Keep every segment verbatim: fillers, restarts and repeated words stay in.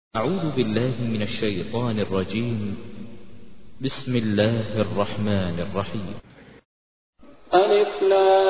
أعوذ بالله من الشيطان الرجيم. بسم الله الرحمن الرحيم. ألف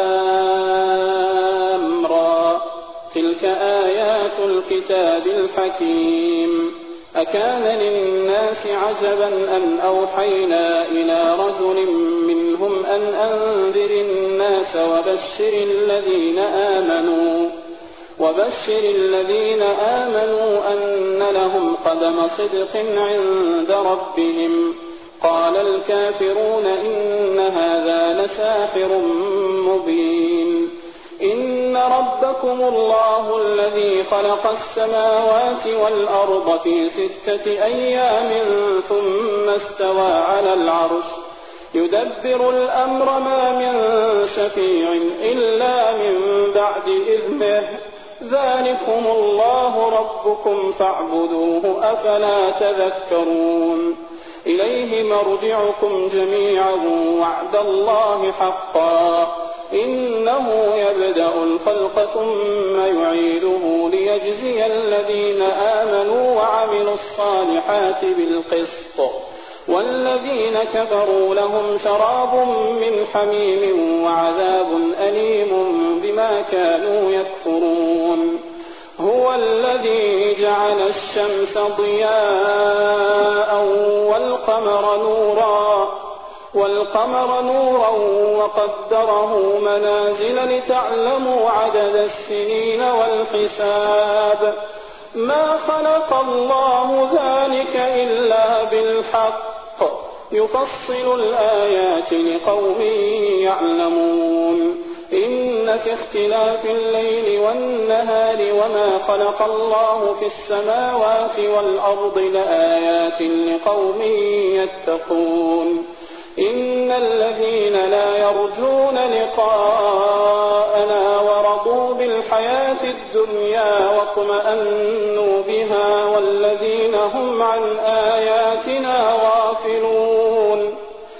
لام را تلك آيات الكتاب الحكيم. أكان للناس عجبا أن أوحينا إلى رجل منهم أن أنذر الناس وبشر الذين آمنوا وبشر الذين آمنوا أن لهم قدم صدق عند ربهم. قال الكافرون إن هذا لساحر مبين. إن ربكم الله الذي خلق السماوات والأرض في ستة أيام ثم استوى على العرش يدبر الأمر ما من شفيع إلا من بعد إذنه. ذلكم الله ربكم فاعبدوه أفلا تذكرون. إليه مرجعكم جميعا وعد الله حقا. إنه يبدأ الخلق ثم يعيده ليجزي الذين آمنوا وعملوا الصالحات بالقسط والذين كفروا لهم شراب من حميم وعذاب أليم بما كانوا يكفرون. هو الذي جعل الشمس ضياء والقمر نورا والقمر نورا وقدره منازل لتعلموا عدد السنين والحساب. ما خلق الله ذلك إلا بالحق يفصل الآيات لقوم يعلمون. إن في اختلاف الليل والنهار وما خلق الله في السماوات والأرض لآيات لقوم يتقون. إن الذين لا يرجون لقاءنا ورضوا بالحياة الدنيا واطمأنوا بها والذين هم عن آياتنا غافلون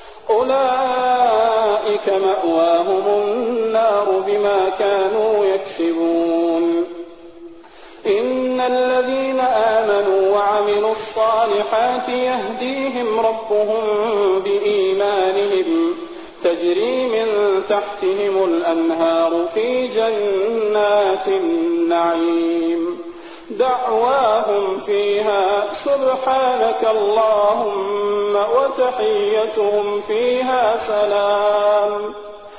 أولئك مأواهم النار بما كانوا يكسبون. إن الذين آمنوا وعملوا الصالحات يهديهم ربهم بإيمانهم تجري من تحتهم الأنهار في جنات النعيم. دعواهم فيها سبحانك اللهم وتحيتهم فيها سلام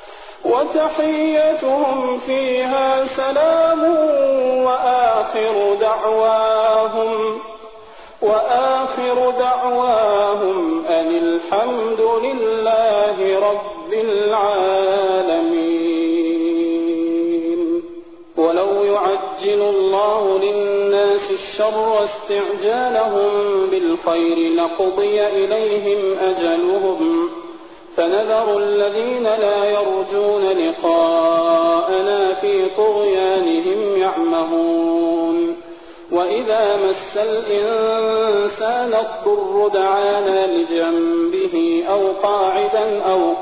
وتحيتهم فيها سلام وآخر دعواهم وآخر دعواهم أن الحمد لله رب العالمين. ولو يعجل الله للناس الشر استعجالهم بالخير لقضي إليهم أجلهم فنذر الذين لا يرجون لقاءنا في طغيانهم يعمهون. وإذا مس الإنسان الضر دعانا لجنبه أو قاعدا أو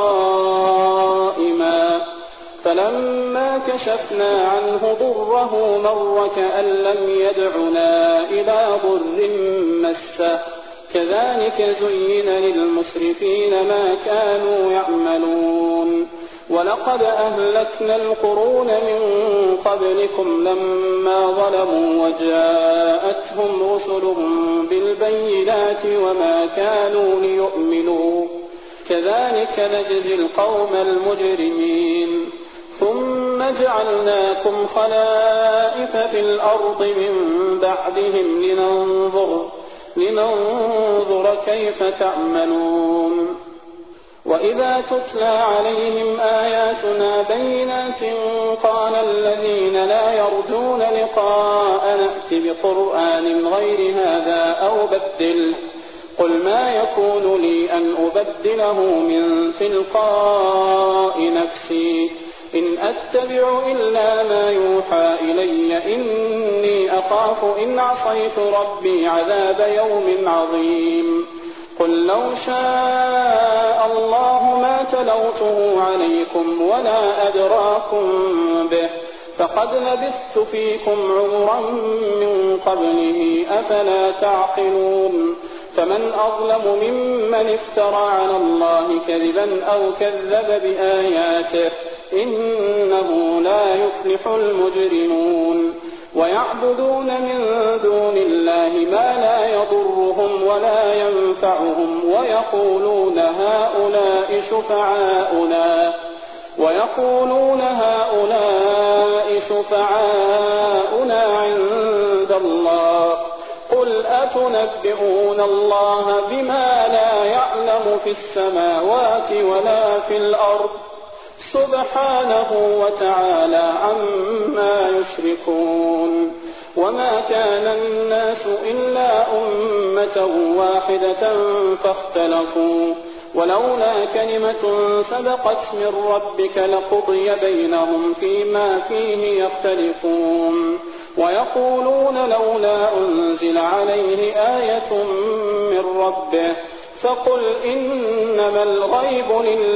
قائما فلما كشفنا عنه ضره مر كأن لم يدعنا إلى ضر مسه. كذلك زين للمسرفين ما كانوا يعملون. ولقد أهلكنا القرون من قبلكم لما ظلموا وجاءتهم رسلهم بالبينات وما كانوا ليؤمنوا. كذلك نجزي القوم المجرمين. ثم جعلناكم خلائف في الأرض من بعدهم لننظر لننظر كيف تعملون. وإذا تتلى عليهم آياتنا بينات قال الذين لا يرجون لقاء نأت بقرآن غير هذا أو بدله. قل ما يكون لي أن أبدله من تلقاء نفسي إن أتبع إلا ما يوحى إلي إني أخاف إن عصيت ربي عذاب يوم عظيم. قل لو شاء الله ما تلوته عليكم ولا أدراكم به فقد لبثت فيكم عمرا من قبله أفلا تعقلون فمن أظلم ممن افترى على الله كذبا أو كذب بآياته إنه لا يفلح المجرمون ويعبدون من دون الله ما لا يضرهم ولا ينفعهم ويقولون هؤلاء شفعاؤنا ويقولون هؤلاء شفعاؤنا عند الله قل أتنبئون الله بما لا يعلم في السماوات ولا في الأرض سبحانه وتعالى عما يشركون وما كان الناس إلا أمة واحدة فاختلفوا ولولا كلمة سبقت من ربك لقضي بينهم فيما فيه يختلفون ويقولون لولا أنزل عليه آية من ربه فقل إنما الغيب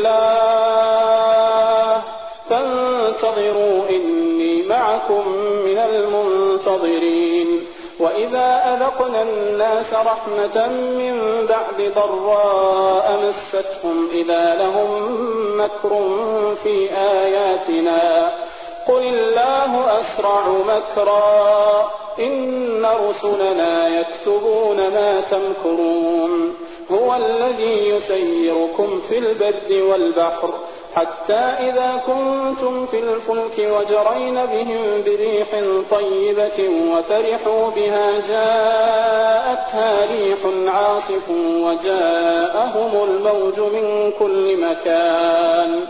لله فانتظروا إني معكم من المنتظرين وإذا أذقنا الناس رحمة من بعد ضراء مستهم إذا لهم مكر في آياتنا قل الله أسرع مكرا إن رسلنا يكتبون ما تمكرون هو الذي يسيركم في البر والبحر حتى إذا كنتم في الفلك وجرين بهم بريح طيبة وفرحوا بها جاءتها ريح عاصف وجاءهم الموج من كل مكان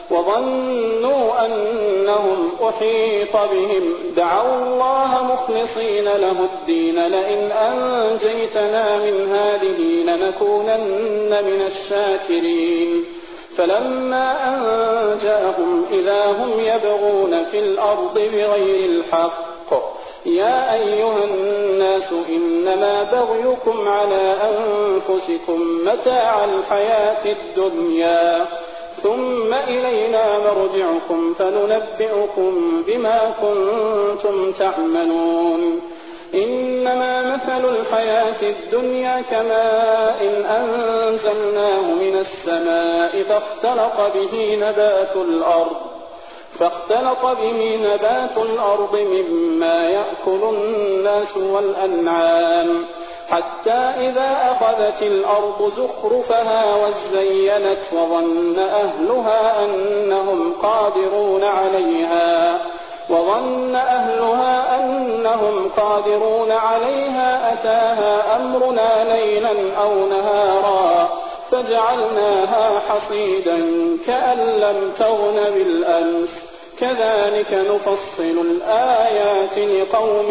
وظنوا أنهم أحيط بهم دعوا الله مخلصين له الدين لئن أنجيتنا من هذه لنكونن من الشاكرين فلما أنجاهم إذا هم يبغون في الأرض بغير الحق يا أيها الناس إنما بغيكم على أنفسكم متاع الحياة الدنيا ثم إلينا مرجعكم فننبئكم بما كنتم تعملون إنما مثل الحياة الدنيا كماء إن أنزلناه من السماء فاختلط به نبات الأرض فاختلط به نبات الأرض مما يأكل الناس والأنعام حتى إذا أخذت الأرض زخرفها وزينت وظن أهلها أنهم قادرون عليها وظن أهلها أنهم قادرون عليها أتاها أمرنا ليلا أو نهارا فجعلناها حصيدا كأن لم تغن بالأمس كذلك نفصل الآيات لقوم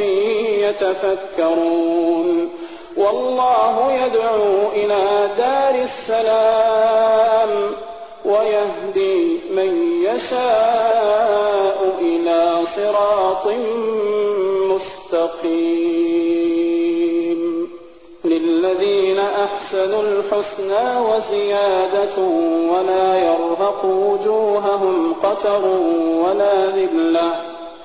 يتفكرون والله يدعو إلى دار السلام ويهدي من يشاء إلى صراط مستقيم للذين أحسنوا الحسنى وزيادة ولا يرهق وجوههم قتر ولا ذلة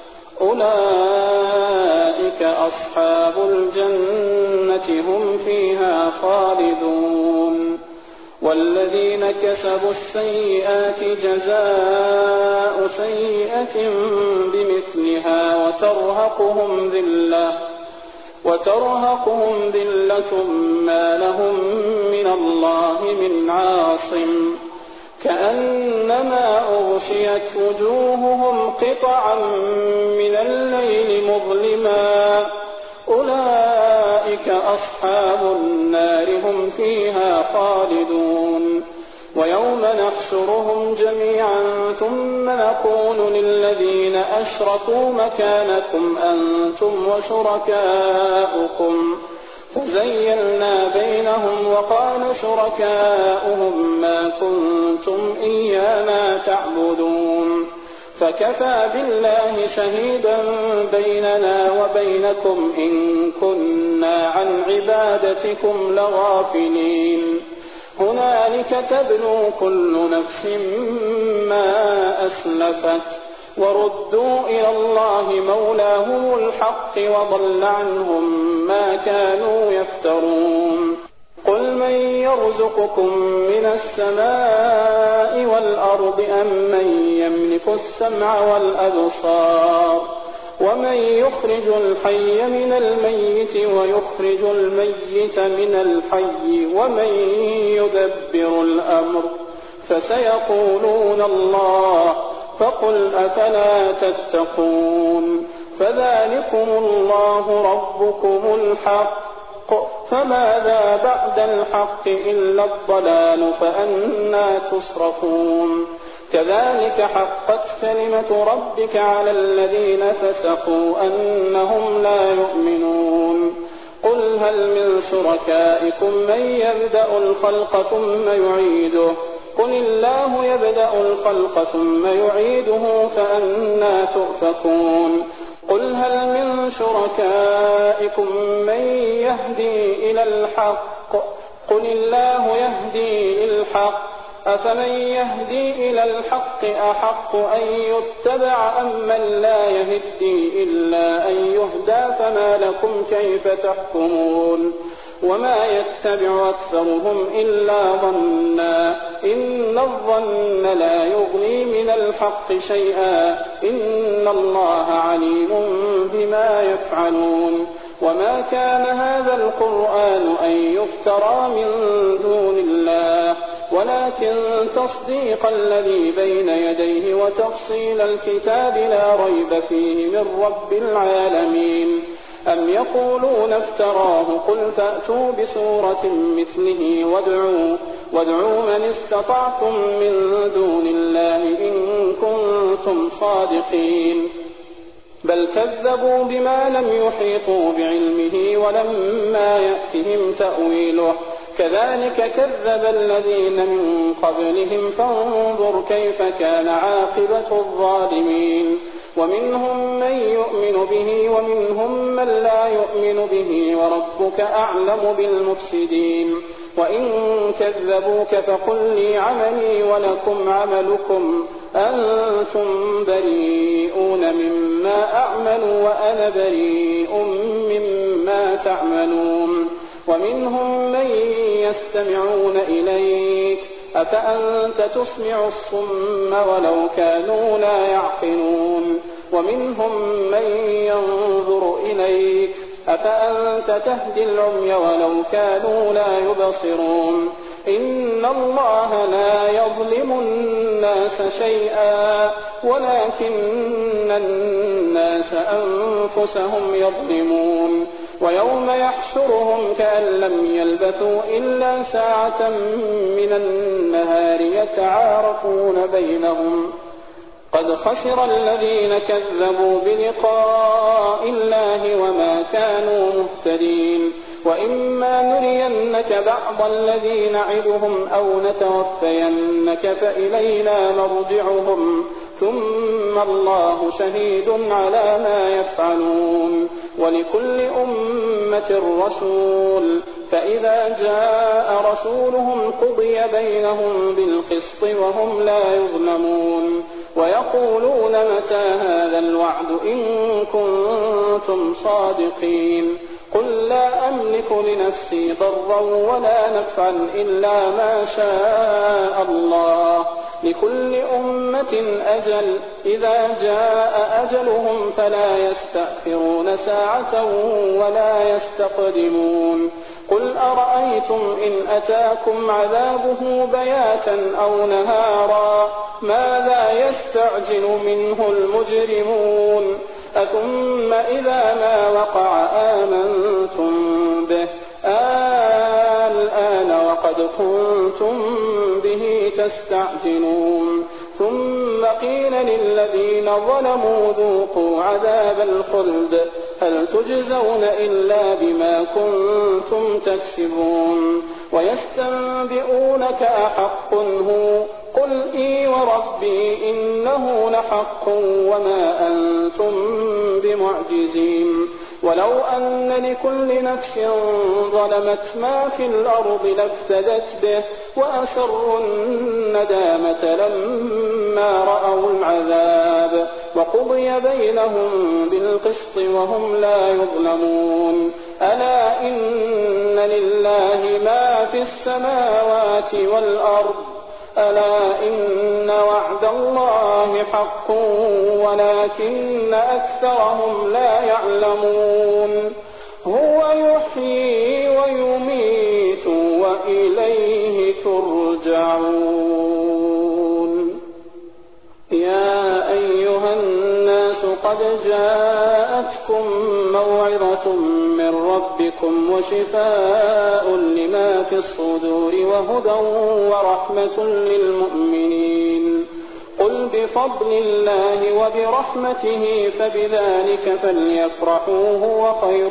أولئك أصحاب الجنة هم فيها خالدون والذين كسبوا السيئات جزاء سيئة بمثلها وترهقهم ذلة وترهقهم ذلة ما لهم من الله من عاصم كأنما أغشيت وجوههم قطعا من الليل مظلما أولئك أصحاب النار هم فيها خالدون ويوم نحشرهم جميعا ثم نقول للذين أشركوا مكانكم أنتم وشركاؤكم فزيلنا بينهم وقال شركاؤهم ما كنتم إيانا تعبدون فكفى بالله شهيدا بيننا وبينكم إن كنا عن عبادتكم لغافلين هنالك تبلو كل نفس ما أسلفت وردوا إلى الله مولاهم الحق وضل عنهم ما كانوا يفترون. قل من يرزقكم من السماء والأرض أم من يملك السمع والأبصار ومن يخرج الحي من الميت ويخرج الميت من الحي ومن يدبر الأمر فسيقولون الله فقل أفلا تتقون. فذلكم الله ربكم الحق فماذا بعد الحق إلا الضلال فأنى تصرفون. كذلك حقت كلمة ربك على الذين فسقوا أنهم لا يؤمنون. قل هل من شركائكم من يبدأ الخلق ثم يعيده قل الله يبدأ الخلق ثم يعيده فأنى تؤفكون. قل هل من شركائكم من يهدي إلى الحق قل الله يهدي للحق أفمن يهدي إلى الحق أحق أن يتبع أم من لا يهدي إلا أن يهدى فما لكم كيف تحكمون. وما يتبع أكثرهم إلا ظنا إن الظن لا يغني من الحق شيئا إن الله عليم بما يفعلون. وما كان هذا القرآن أن يفترى من دون الله ولكن تصديق الذي بين يديه وتفصيل الكتاب لا ريب فيه من رب العالمين. أم يقولون افتراه قل فأتوا بسورة مثله وادعوا, وادعوا من استطعتم من دون الله إن كنتم صادقين. بل كذبوا بما لم يحيطوا بعلمه ولما يأتهم تأويله كذلك كذب الذين من قبلهم فانظر كيف كان عاقبة الظالمين. ومنهم من يؤمن به ومنهم من لا يؤمن به وربك أعلم بالمفسدين. وإن كذبوك فقل لي عملي ولكم عملكم أنتم بريئون مما أعمل وأنا بريء مما تعملون. ومنهم من يستمعون إليك أفأنت تسمع الصم ولو كانوا لا يعقلون. ومنهم من ينظر إليك أفأنت تهدي العمي ولو كانوا لا يبصرون. إن الله لا يظلم الناس شيئا ولكن الناس أنفسهم يظلمون. ويوم يحشرهم كأن لم يلبثوا إلا ساعة من النهار يتعارفون بينهم قد خسر الذين كذبوا بلقاء الله وما كانوا مهتدين. وإما نرينك بعض الذي نعدهم أو نتوفينك فإلينا مرجعهم ثم الله شهيد على ما يفعلون. ولكل أمة رسول فإذا جاء رسولهم قضي بينهم بالقسط وهم لا يظلمون. ويقولون متى هذا الوعد إن كنتم صادقين. قل لا أملك لنفسي ضرا ولا نفعا إلا ما شاء الله لكل أمة أجل إذا جاء أجلهم فلا يستأخرون ساعة ولا يستقدمون. قل أرأيتم إن أتاكم عذابه بياتا أو نهارا ماذا يستعجل منه المجرمون. أثم إذا ما وقع آمنتم به الآن وقد كنتم به تستعجلون. ثم قيل للذين ظلموا ذوقوا عذاب الخلد هل تجزون إلا بما كنتم تكسبون. ويستنبئونك أحق هو قل إي وربي إنه لحق وما أنتم بمعجزين. ولو أن لكل نفس ظلمت ما في الأرض لافتدت به وأسروا الندامة لما رأوا العذاب وقضي بينهم بالقسط وهم لا يظلمون. ألا إن لله ما في السماوات والأرض ألا إن وعد الله حق ولكن أكثرهم لا يعلمون. هو يحيي ويميت وإليه ترجعون. يا أيها الناس قد جاءتكم موعظة من ربكم وشفاء لما في الصدور وهدى ورحمة للمؤمنين. قل بفضل الله وبرحمته فبذلك فليفرحوا هو خير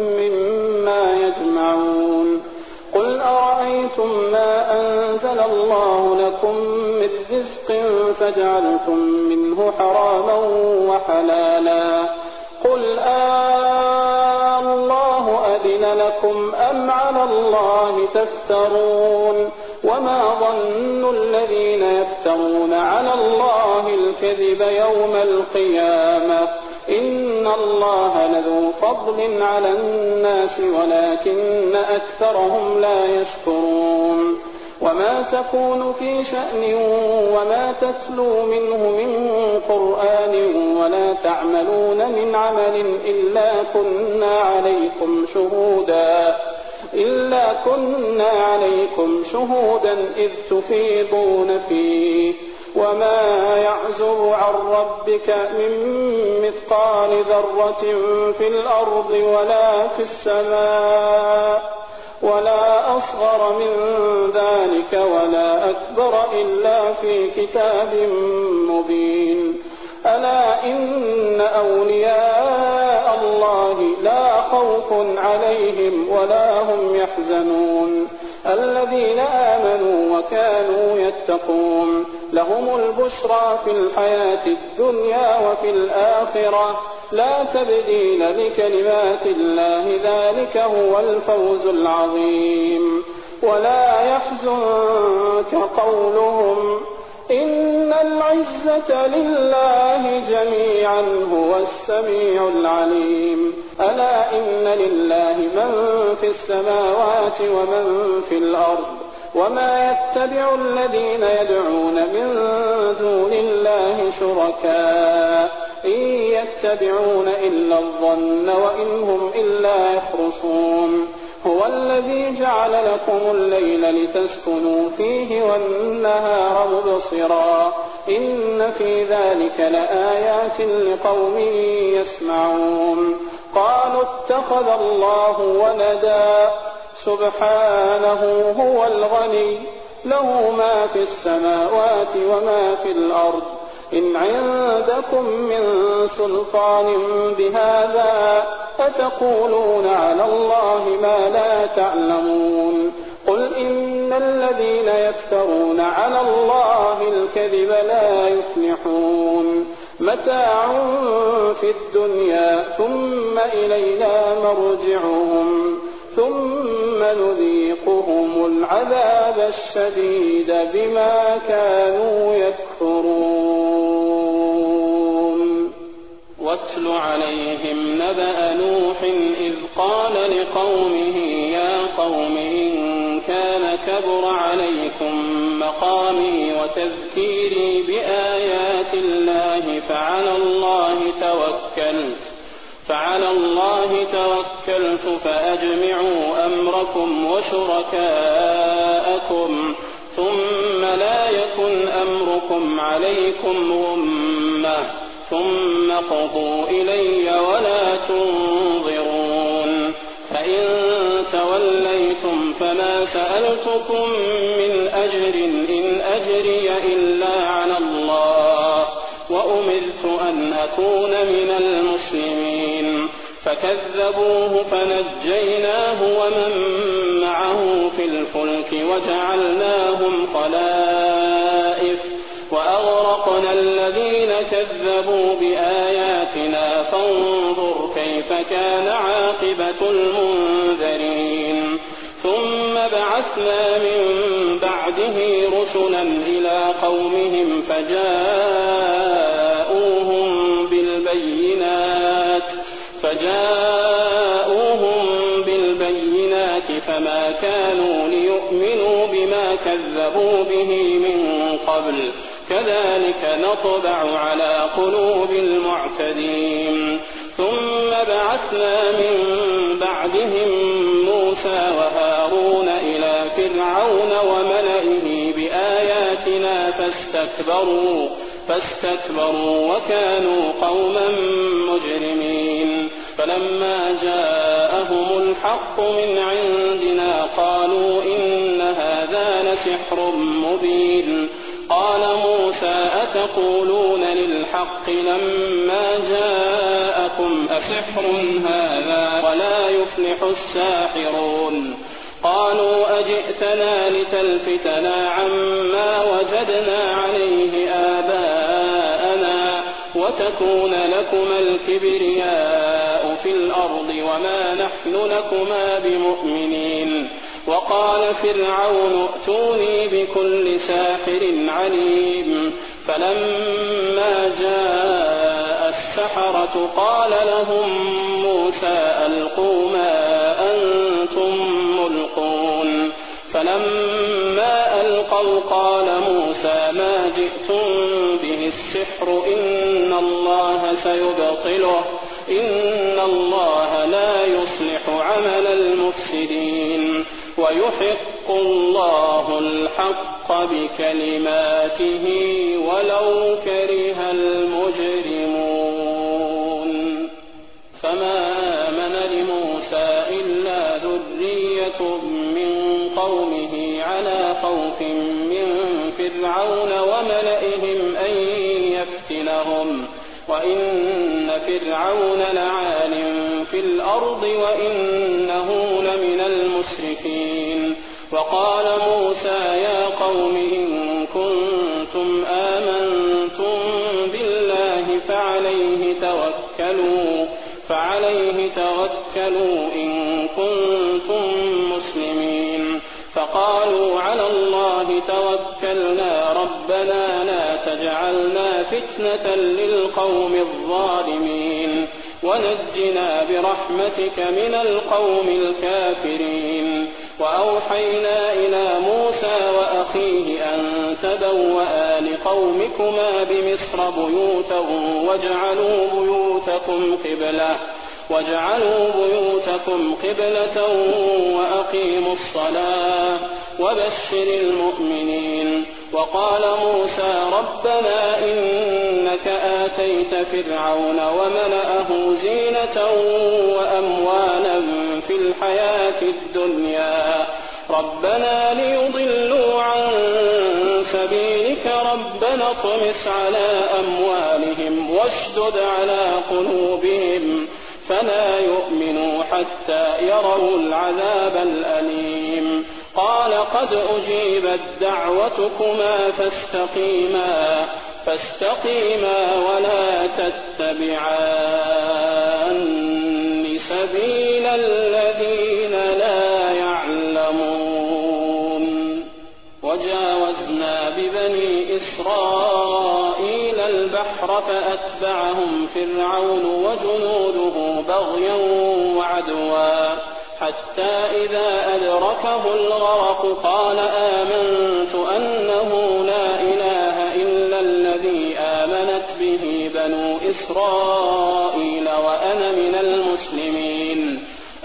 مما يجمعون. قل أرأيتم ما أنزل الله لكم من رزق فجعلتم منه حراما وحلالا قل آه الله أذن لكم أم على الله تفترون. وما ظن الذين يفترون على الله الكذب يوم القيامة إن الله لذو فضل على الناس ولكن أكثرهم لا يشكرون. وما تكون في شأن وما تتلو منه من قرآن ولا تعملون من عمل إلا كنا عليكم شهودا إلا كنا عليكم شهودا إذ تفيضون فيه. وما يعزب عن ربك من مثقال ذرة في الأرض ولا في السماء ولا أصغر من ذلك ولا أكبر إلا في كتاب مبين. ألا إن أولياء الله لا خوف عليهم ولا هم يحزنون الذين آمنوا وكانوا يتقون. لهم البشرى في الحياة الدنيا وفي الآخرة لا تبديل لكلمات الله ذلك هو الفوز العظيم. ولا يحزنك قولهم إن العزة لله جميعا هو السميع العليم. ألا إن لله من في السماوات ومن في الأرض وما يتبع الذين يدعون من دون الله شركاء إن يتبعون إلا الظن وإن هم إلا يخرصون. هو الذي جعل لكم الليل لتسكنوا فيه والنهار مبصرا إن في ذلك لآيات لقوم يسمعون. قالوا اتخذ الله ولدا سبحانه هو الغني له ما في السماوات وما في الأرض إن عندكم من سلطان بهذا أتقولون على الله ما لا تعلمون. قل إن الذين يفترون على الله الكذب لا يفلحون. متاع في الدنيا ثم إلينا مرجعهم ثم نذيقهم العذاب الشديد بما كانوا يكفرون. واتل عليهم نبأ نوح إذ قال لقومه يا قوم إن كان كبر عليكم مقامي وتذكيري بآيات الله فعلى الله توكلت فعلى الله توكلت فأجمعوا أمركم وشركاءكم ثم لا يكن أمركم عليكم غمة ثم قضوا إلي ولا تنظرون. فإن توليتم فما سألتكم من أجر إن أجري إلا على الله وأمرت أن أكون من المسلمين. فكذبوه فنجيناه ومن معه في الفلك وجعلناهم خلائف وأغرقنا الذين كذبوا بآياتنا فانظر كيف كان عاقبة المنذرين ثم بعثنا من بعده رسلا إلى قومهم فجاءوهم بالبينات فجاءوهم بالبينات فما كانوا ليؤمنوا بما كذبوا به من قبل كذلك نطبع على قلوب المعتدين ثم بعثنا من بعدهم موسى وهارون إلى فرعون وملئه بآياتنا فاستكبروا فاستكبروا وكانوا قوما مجرمين فلما جاءهم الحق من عندنا قالوا إن هذا لسحر مبين قال موسى أتقولون للحق لما جاءكم أسحر هذا ولا يفلح الساحرون قالوا أجئتنا لتلفتنا عما وجدنا عليه آباءنا وتكون لكما الكبرياء في الأرض وما نحن لكما بمؤمنين وقال فرعون ائتوني بكل ساحر عليم فلما جاء السحرة قال لهم موسى ألقوا ما أنتم ملقون فلما ألقوا قال موسى ما جئتم به السحر إن الله سيبطله إن الله لا يصلح عمل المفسدين ويحق الله الحق بكلماته ولو كره المجرمون فما آمن لموسى إلا ذرية من قومه على خوف من فرعون وملئهم أن يفتنهم وإن فرعون لعال في الأرض وإنه لمن المسرفين وقال موسى يا قوم إن كنتم آمنتم بالله فعليه توكلوا فعليه توكلوا إن كنتم مسلمين فقالوا على الله توكلنا ربنا لا تجعلنا فتنة للقوم الظالمين ونجنا برحمتك من القوم الكافرين وأوحينا إلى موسى وأخيه أن تبوأ لقومكما بمصر بيوتا واجعلوا بيوتكم قبلة واجعلوا بيوتكم قبلة وأقيموا الصلاة وبشر المؤمنين وقال موسى ربنا إنك آتيت فرعون وملأه زينة وأموالا في الحياة الدنيا ربنا ليضلوا عن سبيلك ربنا اطمس على أموالهم واشدد على قلوبهم فلا يؤمنوا حتى يروا العذاب الأليم قال قد أجيبت دعوتكما فاستقيما فاستقيما ولا تتبعان سبيل الذين لا يعلمون وجاوزنا ببني إسرائيل البحر فأتبعهم فرعون وجنوده بغيا وعدوا حتى إذا أدركه الغرق قال آمنت أنه لا إله إلا الذي آمنت به بنو إسرائيل وأنا من المسلمين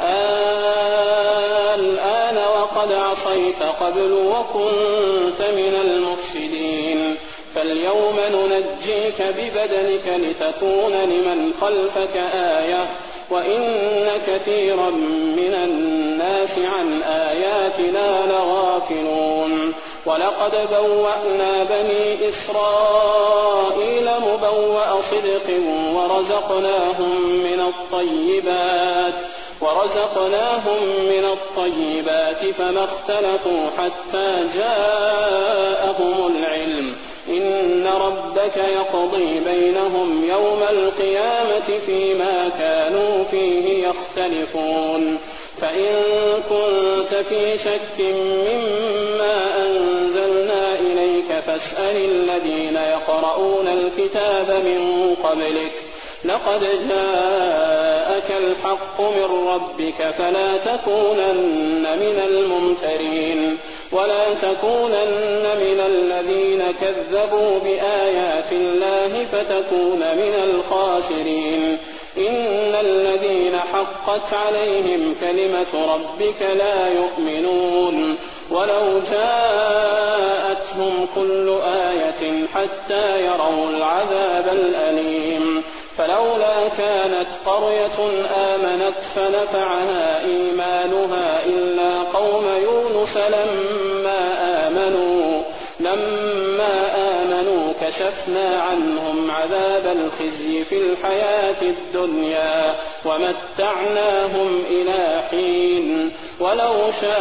الآن وقد عصيت قبل وكنت من المفسدين فاليوم ننجيك ببدنك لتكون لمن خلفك آية وإن كثيرا من الناس عن آياتنا لغافلون ولقد بوأنا بني إسرائيل مبوأ صدق ورزقناهم من الطيبات ورزقناهم من الطيبات فما اختلفوا حتى جاءهم العلم إن إن ربك يقضي بينهم يوم القيامة فيما كانوا فيه يختلفون فإن كنت في شك مما أنزلنا إليك فاسأل الذين يقرؤون الكتاب من قبلك لقد جاءك الحق من ربك فلا تكونن من الممترين ولا تكونن من الذين كذبوا بآيات الله فتكون من الخاسرين إن الذين حقت عليهم كلمة ربك لا يؤمنون ولو جاءتهم كل آية حتى يروا العذاب الأليم فلولا كانت قرية آمنت فنفعها إيمانها إلا قوم يونس لما آمنوا لما آمنوا كشفنا عنهم عذاب الخزي في الحياة الدنيا ومتعناهم إلى حين ولو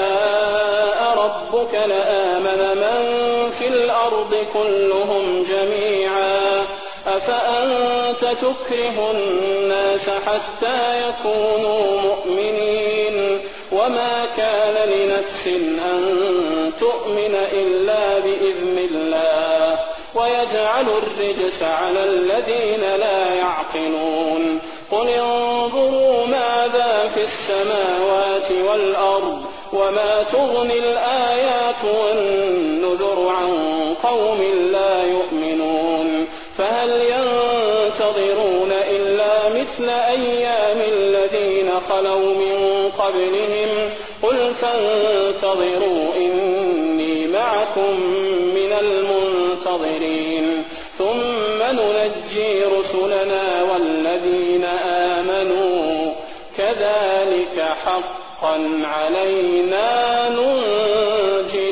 شاء ربك لآمن من في الأرض كلهم جميعا أفأنت تكره الناس حتى يكونوا مؤمنين وما كان لنفس أن تؤمن إلا بإذن الله ويجعل الرجس على الذين لا يعقلون قل انظروا ماذا في السماوات والأرض وما تغني الآيات والنذر عن قوم لا يؤمنون فهل ينتظرون إلا مثل أيام الذين خلوا من قبلهم قل فانتظروا إني معكم من المنتظرين ثم ننجي رسلنا والذين آمنوا كذلك حقا علينا ننجي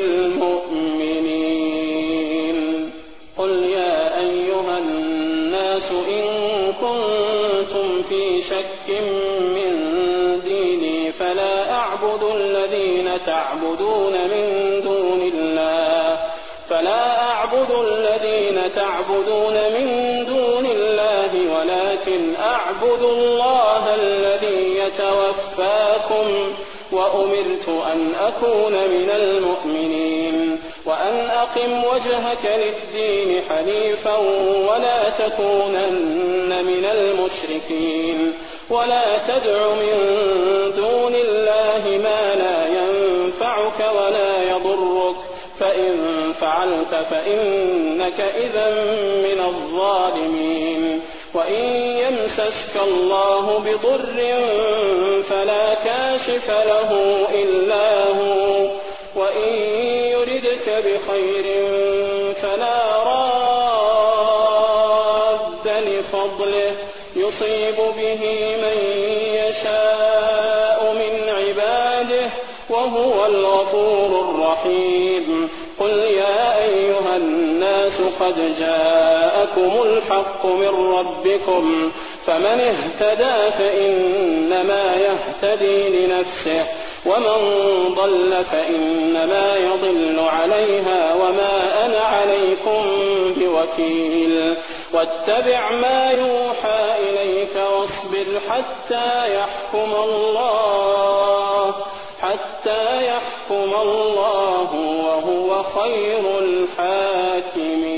المؤمنين قل يا أيها الناس إن كنتم في شك من ديني فلا أعبد الذين تعبدون من دون الله فلا أعبد الذين تعبدون من دون الله ولكن أعبد الله الذي يتوفاكم وأمرت أن أكون من المؤمنين وأن أقم وجهك للدين حنيفا ولا تكونن من المشركين ولا تدع من دون الله ما لا ينفعك ولا يضرك فإن فعلت فإنك إذا من الظالمين وإن يمسسك الله بضر فلا كاشف له إلا هو وإن يردك بخير فلا راد لفضله يصيب به من يشاء من عباده وهو الغفور الرحيم قل يا أيها الناس قد جاءكم الحق من ربكم فمن اهتدى فإنما يهتدي لنفسه ومن ضل فإنما يضل عليها وما أنا عليكم بوكيل واتبع ما يوحى إليك واصبر حتى يحكم الله حتى يحكم الله وهو خير الحاكمين.